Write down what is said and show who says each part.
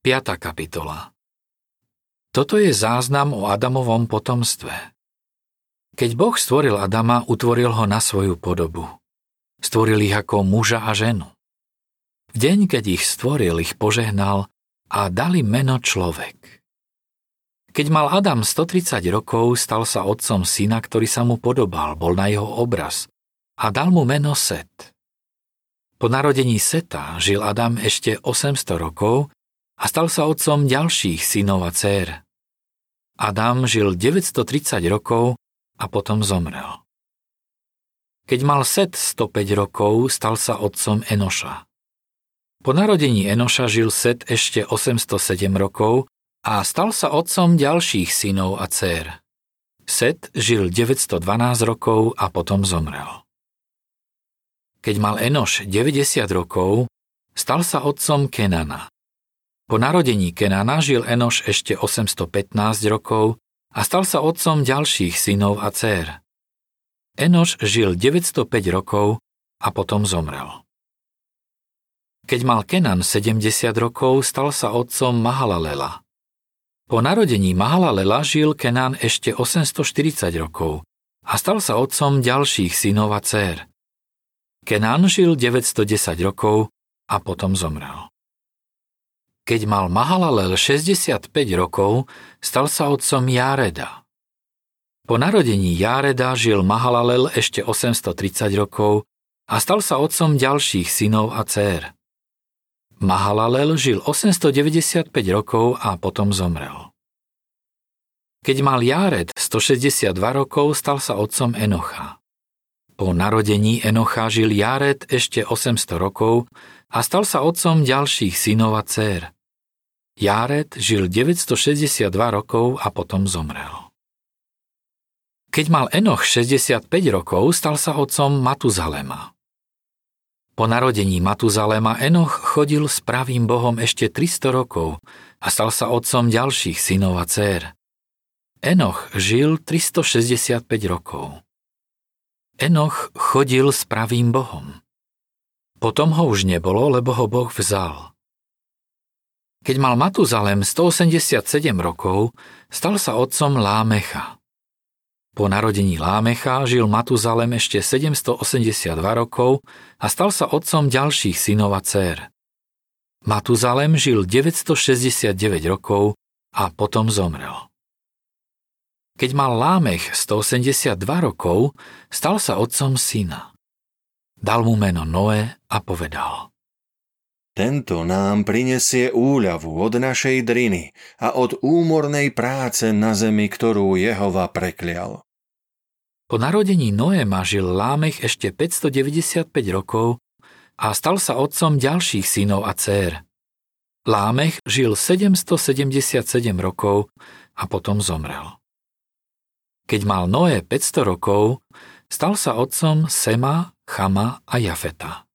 Speaker 1: 5. kapitola. Toto je záznam o Adamovom potomstve. Keď Boh stvoril Adama, utvoril ho na svoju podobu. Stvoril ich ako muža a ženu. V deň, keď ich stvoril, ich požehnal a dal im meno človek. Keď mal Adam 130 rokov, stal sa otcom syna, ktorý sa mu podobal, bol na jeho obraz a dal mu meno Set. Po narodení Seta žil Adam ešte 800 rokov a stal sa otcom ďalších synov a dcér. Adam žil 930 rokov a potom zomrel. Keď mal Set 105 rokov, stal sa otcom Enoša. Po narodení Enoša žil Set ešte 807 rokov a stal sa otcom ďalších synov a dcér. Set žil 912 rokov a potom zomrel. Keď mal Enoš 90 rokov, stal sa otcom Kenana. Po narodení Kenana žil Enoš ešte 815 rokov a stal sa otcom ďalších synov a dcér. Enoš žil 905 rokov a potom zomrel. Keď mal Kenan 70 rokov, stal sa otcom Mahalalela. Po narodení Mahalalela žil Kenan ešte 840 rokov a stal sa otcom ďalších synov a dcér. Kenan žil 910 rokov a potom zomrel. Keď mal Mahalalel 65 rokov, stal sa otcom Járeda. Po narodení Járeda žil Mahalalel ešte 830 rokov a stal sa otcom ďalších synov a dcér. Mahalalel žil 895 rokov a potom zomrel. Keď mal Járed 162 rokov, stal sa otcom Enocha. Po narodení Enocha žil Járed ešte 800 rokov a stal sa otcom ďalších synov a dcér. Járed žil 962 rokov a potom zomrel. Keď mal Enoch 65 rokov, stal sa otcom Matuzalema. Po narodení Matuzalema Enoch chodil s pravým Bohom ešte 300 rokov a stal sa otcom ďalších synov a dcér. Enoch žil 365 rokov. Enoch chodil s pravým Bohom. Potom ho už nebolo, lebo ho Boh vzal. Keď mal Matuzalem 187 rokov, stal sa otcom Lámecha. Po narodení Lámecha žil Matuzalem ešte 782 rokov a stal sa otcom ďalších synov a dcér. Matuzalem žil 969 rokov a potom zomrel. Keď mal Lámech 182 rokov, stal sa otcom syna. Dal mu meno Noé a povedal:
Speaker 2: Tento nám prinesie úľavu od našej driny a od úmornej práce na zemi, ktorú Jehova preklial.
Speaker 1: Po narodení Noéma žil Lámech ešte 595 rokov a stal sa otcom ďalších synov a dcér. Lámech žil 777 rokov a potom zomrel. Keď mal Noé 500 rokov, stal sa otcom Sema, Chama a Jafeta.